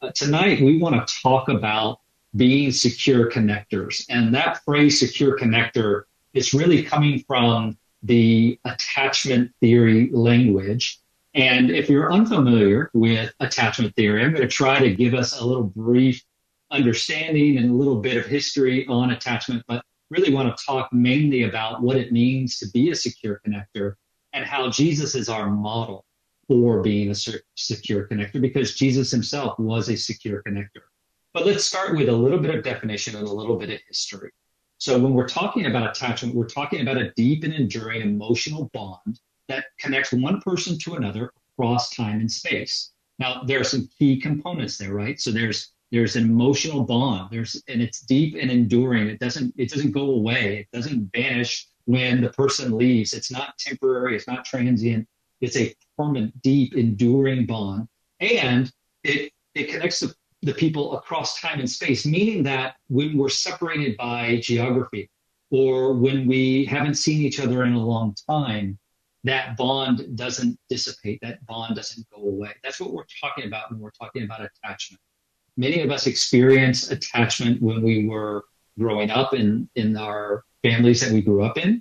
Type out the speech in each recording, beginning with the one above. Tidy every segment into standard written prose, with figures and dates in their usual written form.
Tonight we want to talk about being secure connectors. And that phrase, secure connector, is really coming from the attachment theory language. And if you're unfamiliar with attachment theory, I'm going to try to give us a little brief understanding and a little bit of history on attachment, but really want to talk mainly about what it means to be a secure connector and how Jesus is our model for being a secure connector, because Jesus himself was a secure connector. But let's start with a little bit of definition and a little bit of history. So when we're talking about attachment, we're talking about a deep and enduring emotional bond that connects one person to another across time and space. Now, there are some key components there, right? So there's an emotional bond. And it's deep and enduring. It doesn't go away. It doesn't vanish when the person leaves. It's not temporary. It's not transient. It's a permanent, deep, enduring bond. And it connects the people across time and space, meaning that when we're separated by geography or when we haven't seen each other in a long time, that bond doesn't dissipate. That bond doesn't go away. That's what we're talking about when we're talking about attachment. Many of us experienced attachment when we were growing up in our families that we grew up in.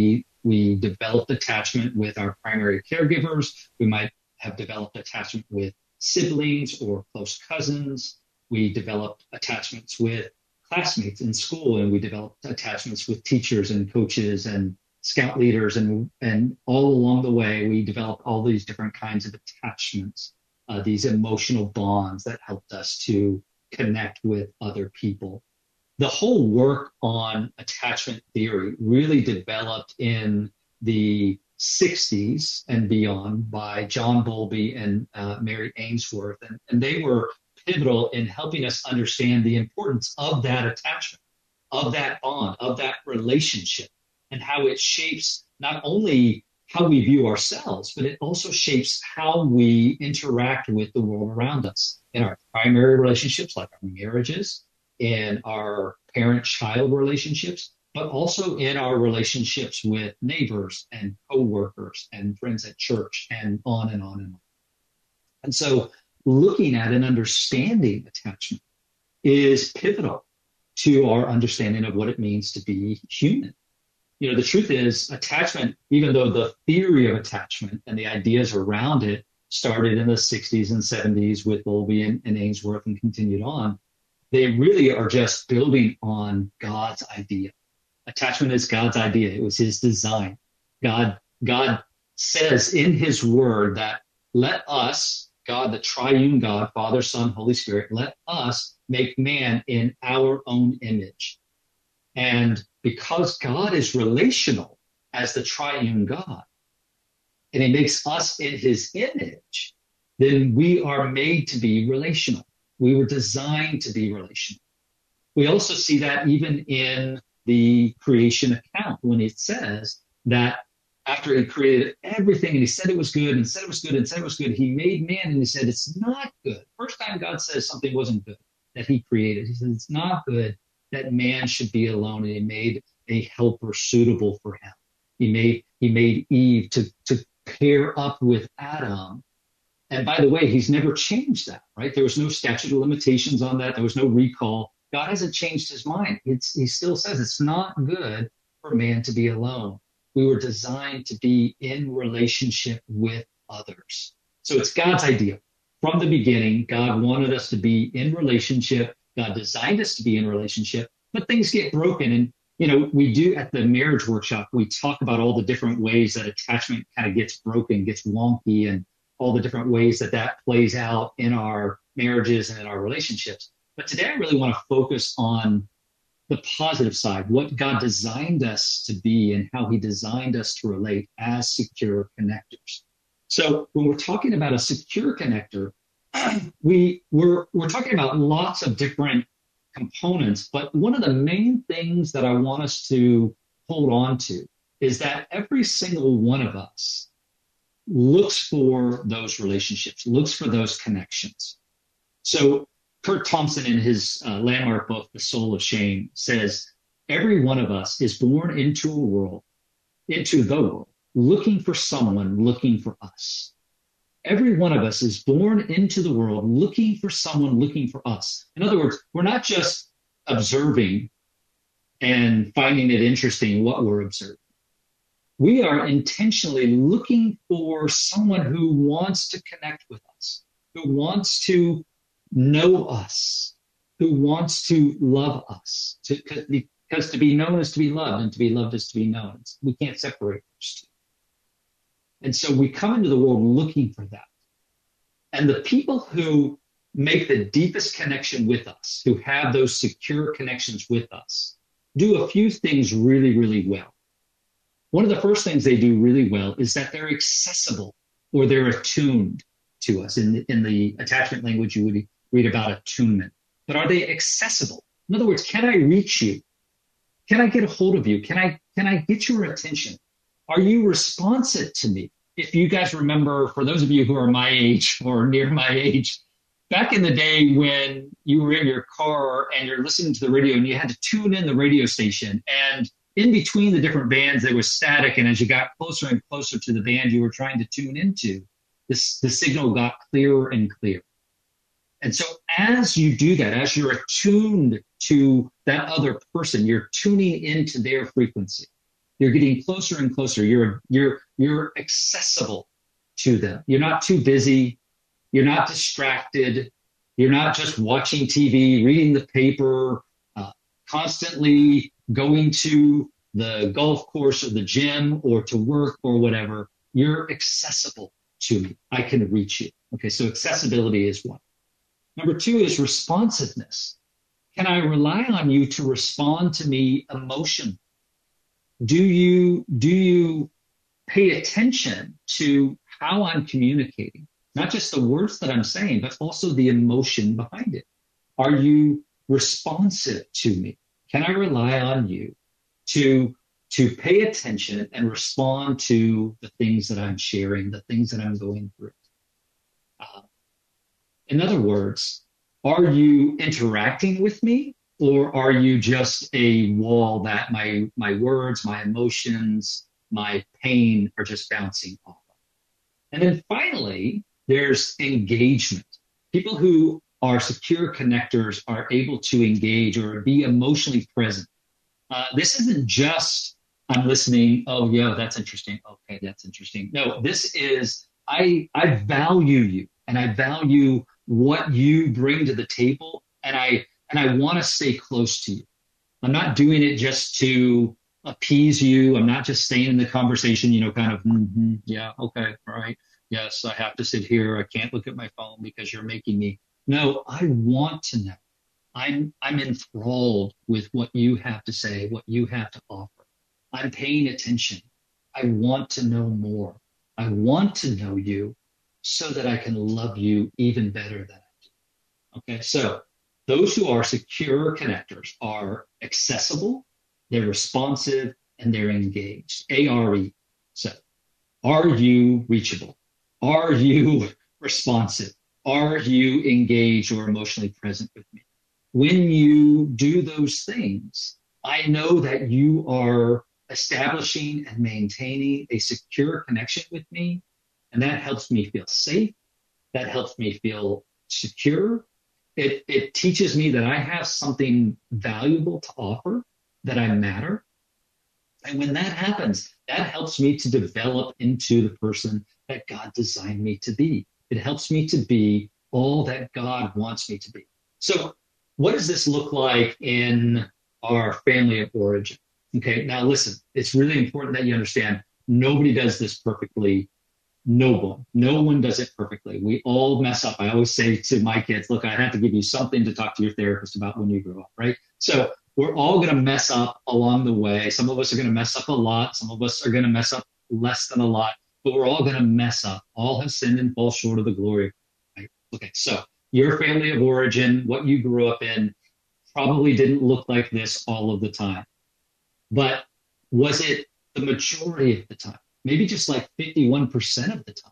We developed attachment with our primary caregivers. We might have developed attachment with siblings or close cousins. We developed attachments with classmates in school, and we developed attachments with teachers and coaches and scout leaders. And all along the way, we developed all these different kinds of attachments, these emotional bonds that helped us to connect with other people. The whole work on attachment theory really developed in the 60s and beyond by John Bowlby and Mary Ainsworth. And they were pivotal in helping us understand the importance of that attachment, of that bond, of that relationship, and how it shapes not only how we view ourselves, but it also shapes how we interact with the world around us in our primary relationships, like our marriages, in our parent-child relationships, but also in our relationships with neighbors and coworkers and friends at church and on and on and on. And so looking at and understanding attachment is pivotal to our understanding of what it means to be human. You know, the truth is attachment, even though the theory of attachment and the ideas around it started in the 60s and 70s with Bowlby and Ainsworth and continued on, they really are just building on God's idea. Attachment is God's idea. It was his design. God says in his word that let us, God, the triune God, Father, Son, Holy Spirit, let us make man in our own image. And because God is relational as the triune God, and he makes us in his image, then we are made to be relational. We were designed to be relational. We also see that even in the creation account when it says that after he created everything and he said it was good and said it was good and said it was good, he made man and he said it's not good. First time God says something wasn't good that he created. He said it's not good that man should be alone, and he made a helper suitable for him. He made Eve to pair up with Adam. And by the way, he's never changed that, right? There was no statute of limitations on that. There was no recall. God hasn't changed his mind. He still says it's not good for man to be alone. We were designed to be in relationship with others. So it's God's idea. From the beginning, God wanted us to be in relationship. God designed us to be in relationship, but things get broken. And, you know, we do at the marriage workshop, we talk about all the different ways that attachment kind of gets broken, gets wonky, and all the different ways that plays out in our marriages and in our relationships. But today I really want to focus on the positive side, what God designed us to be and how he designed us to relate as secure connectors. So when we're talking about a secure connector, we're talking about lots of different components, but one of the main things that I want us to hold on to is that every single one of us looks for those relationships, looks for those connections. So Kurt Thompson, in his landmark book, The Soul of Shame, says, every one of us is born into the world, looking for someone looking for us. Every one of us is born into the world looking for someone looking for us. In other words, we're not just observing and finding it interesting what we're observing. We are intentionally looking for someone who wants to connect with us, who wants to know us, who wants to love us. Because to be known is to be loved, and to be loved is to be known. We can't separate those two. And so we come into the world looking for that. And the people who make the deepest connection with us, who have those secure connections with us, do a few things really, really well. One of the first things they do really well is that they're accessible, or they're attuned to us. In the attachment language, you would read about attunement. But are they accessible? In other words, can I reach you? Can I get a hold of you? Can I get your attention? Are you responsive to me? If you guys remember, for those of you who are my age or near my age, back in the day when you were in your car and you're listening to the radio and you had to tune in the radio station, and in between the different bands there was static, and as you got closer and closer to the band you were trying to tune into, the signal got clearer and clearer. And so as you do that, as you're attuned to that other person, you're tuning into their frequency. You're getting closer and closer. You're accessible to them. You're not too busy. You're not distracted. You're not just watching TV, reading the paper, constantly going to the golf course or the gym or to work or whatever. You're accessible to me. I can reach you. Okay, so accessibility is one. Number two is responsiveness. Can I rely on you to respond to me emotionally? Do you pay attention to how I'm communicating? Not just the words that I'm saying, but also the emotion behind it. Are you responsive to me? Can I rely on you to pay attention and respond to the things that I'm sharing, the things that I'm going through? In other words, are you interacting with me, or are you just a wall that my words, my emotions, my pain are just bouncing off of? And then finally, there's engagement. People who are secure connectors are able to engage or be emotionally present. This isn't just, I'm listening, oh yeah, that's interesting. Okay, that's interesting. No, this is, I value you, and I value what you bring to the table, and I want to stay close to you. I'm not doing it just to appease you. I'm not just staying in the conversation, kind of, yeah, okay, all right. Yes, I have to sit here. I can't look at my phone because you're making me. No, I want to know. I'm enthralled with what you have to say, what you have to offer. I'm paying attention. I want to know more. I want to know you so that I can love you even better than I do. Okay, so those who are secure connectors are accessible, they're responsive, and they're engaged. ARE. So, are you reachable? Are you responsive? Are you engaged or emotionally present with me? When you do those things, I know that you are establishing and maintaining a secure connection with me, and that helps me feel safe. That helps me feel secure. It teaches me that I have something valuable to offer, that I matter. And when that happens, that helps me to develop into the person that God designed me to be. It helps me to be all that God wants me to be. So what does this look like in our family of origin? Okay, now listen, it's really important that you understand nobody does this perfectly. No one does it perfectly. We all mess up. I always say to my kids, look, I have to give you something to talk to your therapist about when you grow up, right? So we're all going to mess up along the way. Some of us are going to mess up a lot. Some of us are going to mess up less than a lot, but we're all going to mess up. All have sinned and fall short of the glory. Right? Okay, so your family of origin, what you grew up in, probably didn't look like this all of the time. But was it the majority of the time? Maybe just like 51% of the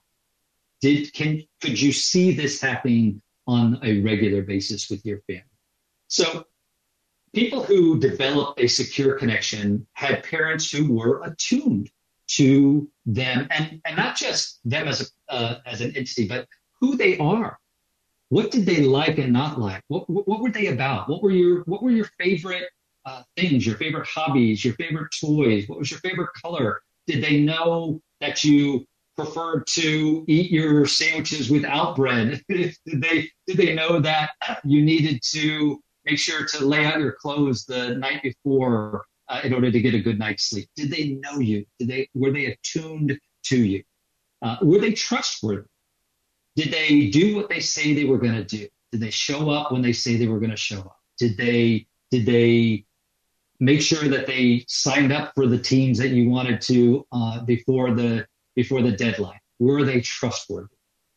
time. Could you see this happening on a regular basis with your family? So people who develop a secure connection had parents who were attuned to them, and not just them as an entity, but who they are. What did they like and not like? What were they about? What were your favorite things? Your favorite hobbies? Your favorite toys? What was your favorite color? Did they know that you preferred to eat your sandwiches without bread? Did they know that you needed to make sure to lay out your clothes the night before in order to get a good night's sleep? Did they know you? Were they attuned to you? Were they trustworthy? Did they do what they say they were going to do? Did they show up when they say they were going to show up? Did they make sure that they signed up for the teams that you wanted to before the deadline? Were they trustworthy?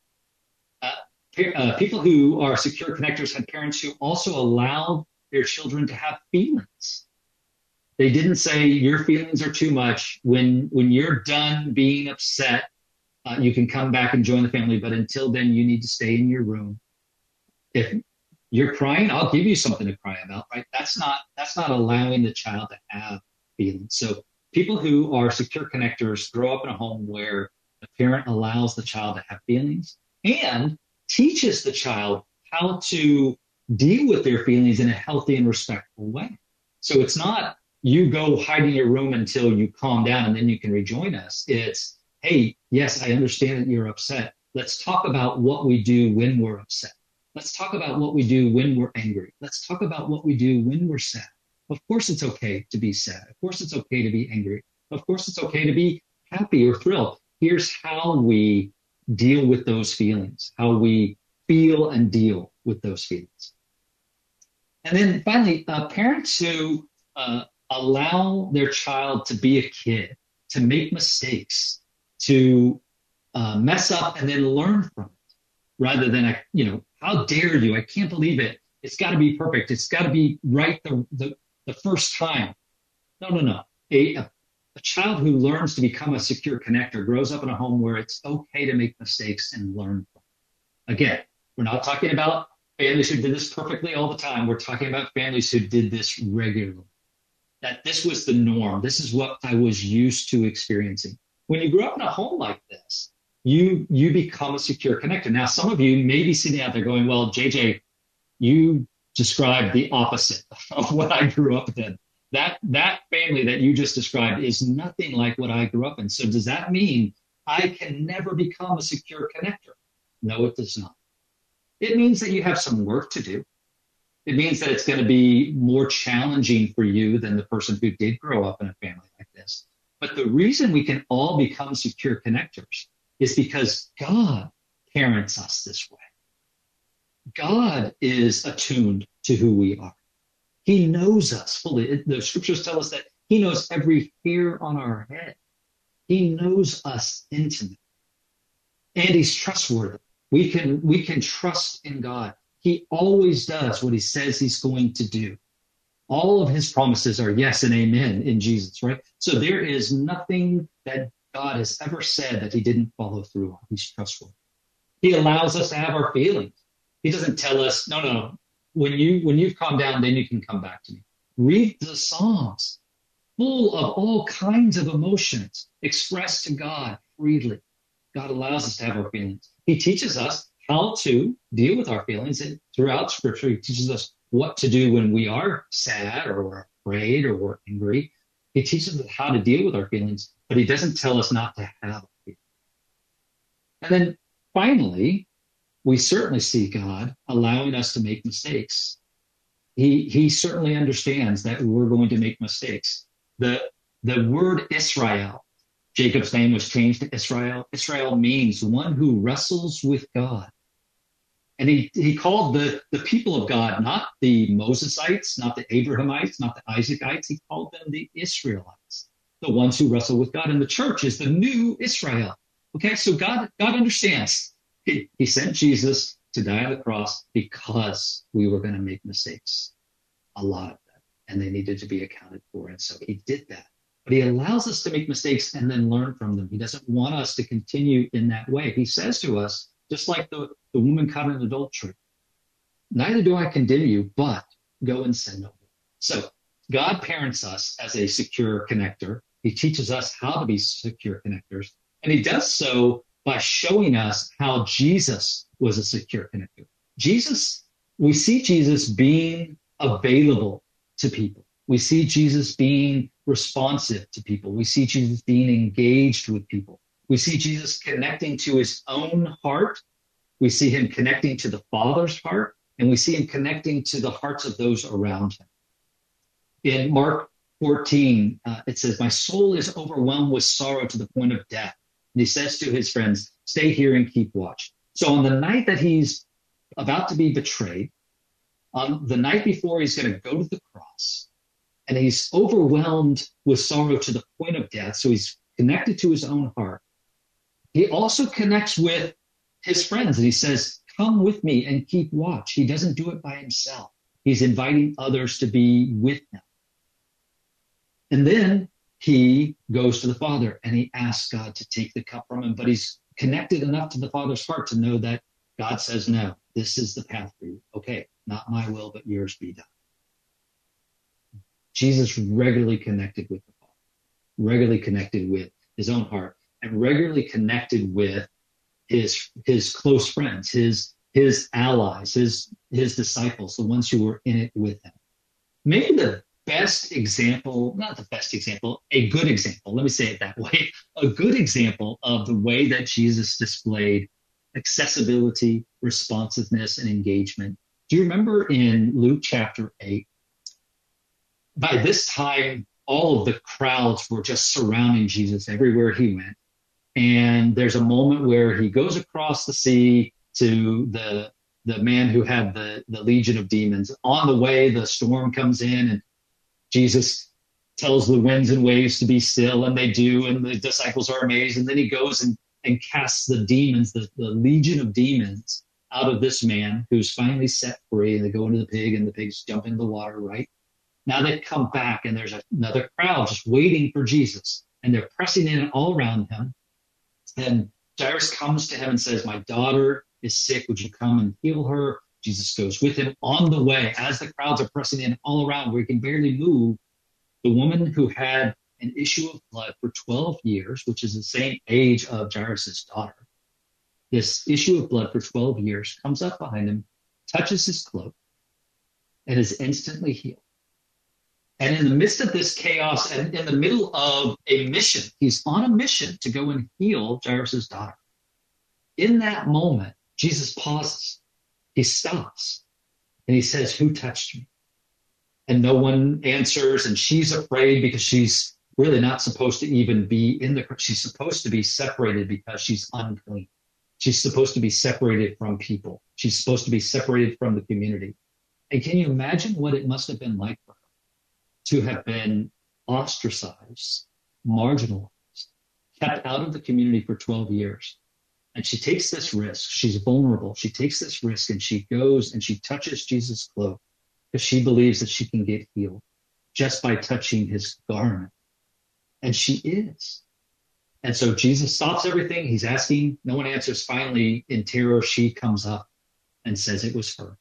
People who are secure connectors had parents who also allowed their children to have feelings. They didn't say your feelings are too much. When you're done being upset, you can come back and join the family, but until then, you need to stay in your room. If you're crying, I'll give you something to cry about, right? That's not allowing the child to have feelings. So people who are secure connectors grow up in a home where the parent allows the child to have feelings and teaches the child how to deal with their feelings in a healthy and respectful way. So it's not you go hide in your room until you calm down and then you can rejoin us. It's, hey, yes, I understand that you're upset. Let's talk about what we do when we're upset. Let's talk about what we do when we're angry. Let's talk about what we do when we're sad. Of course, it's okay to be sad. Of course, it's okay to be angry. Of course, it's okay to be happy or thrilled. Here's how we deal with those feelings, how we feel and deal with those feelings. And then finally, parents who allow their child to be a kid, to make mistakes, to mess up and then learn from it, rather than, how dare you? I can't believe it. It's got to be perfect. It's got to be right the first time. No. A child who learns to become a secure connector grows up in a home where it's okay to make mistakes and learn from it. Again, we're not talking about families who did this perfectly all the time. We're talking about families who did this regularly. That this was the norm. This is what I was used to experiencing. When you grow up in a home like this, you become a secure connector. Now, some of you may be sitting out there going, well, JJ, you described the opposite of what I grew up in. That family that you just described is nothing like what I grew up in. So does that mean I can never become a secure connector? No, it does not. It means that you have some work to do. It means that it's going to be more challenging for you than the person who did grow up in a family like this. But the reason we can all become secure connectors is because God parents us this way. God is attuned to who we are. He knows us fully. The scriptures tell us that he knows every hair on our head. He knows us intimately. And he's trustworthy. We can trust in God. He always does what he says he's going to do. All of his promises are yes and amen in Jesus, right? So there is nothing that God has ever said that he didn't follow through on. He's trustworthy. He allows us to have our feelings. He doesn't tell us, no. When you've calmed down, then you can come back to me. Read the Psalms, full of all kinds of emotions expressed to God freely. God allows us to have our feelings. He teaches us how to deal with our feelings. And throughout Scripture, he teaches us what to do when we are sad or we're afraid or we're angry. He teaches us how to deal with our feelings, but he doesn't tell us not to have feelings. And then finally, we certainly see God allowing us to make mistakes. He certainly understands that we're going to make mistakes. The word Israel, Jacob's name was changed to Israel. Israel means one who wrestles with God. And he called the people of God, not the Mosesites, not the Abrahamites, not the Isaacites. He called them the Israelites, the ones who wrestle with God. And the church is the new Israel. Okay, so God understands. He sent Jesus to die on the cross because we were going to make mistakes, a lot of them, and they needed to be accounted for. And so he did that. But he allows us to make mistakes and then learn from them. He doesn't want us to continue in that way. He says to us, just like the woman caught in adultery, neither do I condemn you, but go and sin no more. So God parents us as a secure connector. He teaches us how to be secure connectors. And he does so by showing us how Jesus was a secure connector. We see Jesus being available to people. We see Jesus being responsive to people. We see Jesus being engaged with people. We see Jesus connecting to his own heart. We see him connecting to the Father's heart, and we see him connecting to the hearts of those around him. In Mark 14, it says, "My soul is overwhelmed with sorrow to the point of death." And he says to his friends, "Stay here and keep watch." So on the night that he's about to be betrayed, on the night before he's going to go to the cross, and he's overwhelmed with sorrow to the point of death, so he's connected to his own heart. He also connects with his friends, and he says, "Come with me and keep watch." He doesn't do it by himself. He's inviting others to be with him. And then he goes to the Father and he asks God to take the cup from him, but he's connected enough to the Father's heart to know that God says, "No, this is the path for you. Okay, not my will, but yours be done." Jesus regularly connected with the Father, regularly connected with his own heart, and regularly connected with his close friends, his allies, his disciples, the ones who were in it with him. Maybe the best example, not the best example, a good example, let me say it that way, a good example of the way that Jesus displayed accessibility, responsiveness, and engagement. Do you remember in Luke chapter 8? By this time, all of the crowds were just surrounding Jesus everywhere he went. And there's a moment where he goes across the sea to the man who had the legion of demons. On the way, the storm comes in, and Jesus tells the winds and waves to be still, and they do, and the disciples are amazed. And then he goes and casts the demons, the legion of demons, out of this man who's finally set free, and they go into the pig, and the pigs jump into the water, right? Now they come back, and there's another crowd just waiting for Jesus, and they're pressing in all around him. And Jairus comes to him and says, "My daughter is sick. Would you come and heal her?" Jesus goes with him. On the way, as the crowds are pressing in all around where he can barely move, the woman who had an issue of blood for 12 years, which is the same age of Jairus' daughter, this issue of blood for 12 years comes up behind him, touches his cloak, and is instantly healed. And in the midst of this chaos and in the middle of a mission, he's on a mission to go and heal Jairus' daughter. In that moment, Jesus pauses. He stops and he says, "Who touched me?" And no one answers. And she's afraid because she's really not supposed to even be she's supposed to be separated because she's unclean. She's supposed to be separated from people. She's supposed to be separated from the community. And can you imagine what it must have been like for her to have been ostracized, marginalized, kept out of the community for 12 years? And she takes this risk. She's vulnerable. She takes this risk and she goes and she touches Jesus' cloak because she believes that she can get healed just by touching his garment. And she is. And so Jesus stops everything. He's asking. No one answers. Finally, in terror, she comes up and says it was her.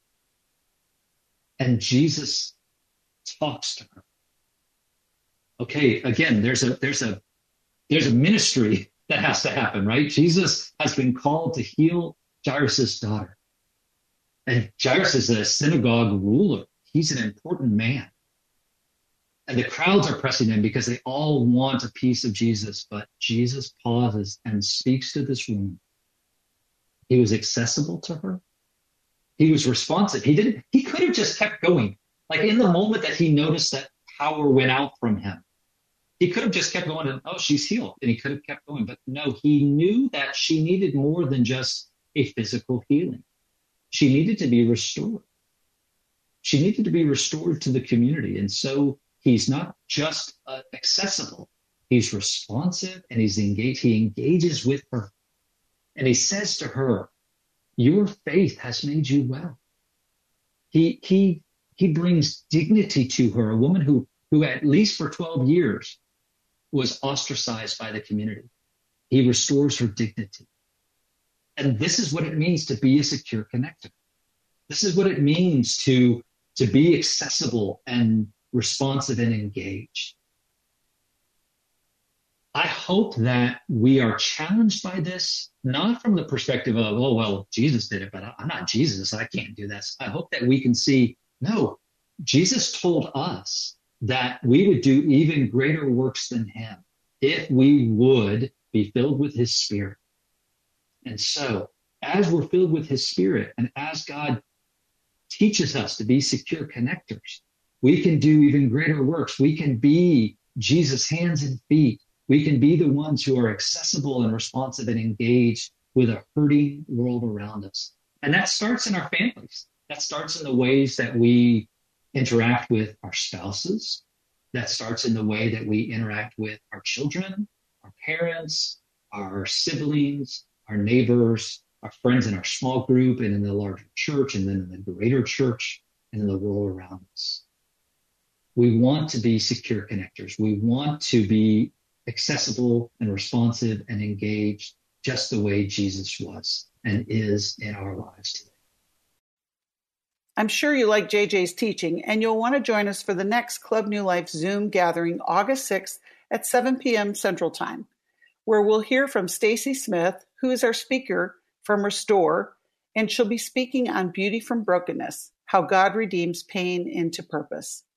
And Jesus talks to her. Okay, again, there's a ministry that has to happen, right? Jesus has been called to heal Jairus' daughter. And Jairus is a synagogue ruler. He's an important man. And the crowds are pressing in because they all want a piece of Jesus. But Jesus pauses and speaks to this woman. He was accessible to her. He was responsive. He could have just kept going. Like in the moment that he noticed that power went out from him, he could have just kept going and, "Oh, she's healed." And he could have kept going. But no, he knew that she needed more than just a physical healing. She needed to be restored. She needed to be restored to the community. And so he's not just accessible. He's responsive and he's engaged. He engages with her. And he says to her, "Your faith has made you well." He brings dignity to her, a woman who at least for 12 years was ostracized by the community. He restores her dignity. And this is what it means to be a secure connector. This is what it means to be accessible and responsive and engaged. I hope that we are challenged by this, not from the perspective of, oh, well, Jesus did it, but I'm not Jesus. I can't do this. I hope that we can see, no, Jesus told us that we would do even greater works than him if we would be filled with his spirit. And so as we're filled with his spirit and as God teaches us to be secure connectors, we can do even greater works. We can be Jesus' hands and feet. We can be the ones who are accessible and responsive and engaged with a hurting world around us. And that starts in our families. That starts in the ways that we interact with our spouses. That starts in the way that we interact with our children, our parents, our siblings, our neighbors, our friends in our small group and in the larger church and then in the greater church and in the world around us. We want to be secure connectors. We want to be accessible and responsive and engaged just the way Jesus was and is in our lives today. I'm sure you like JJ's teaching, and you'll want to join us for the next Club New Life Zoom gathering August 6th at 7 p.m. Central Time, where we'll hear from Stacy Smith, who is our speaker from Restore, and she'll be speaking on beauty from brokenness, how God redeems pain into purpose.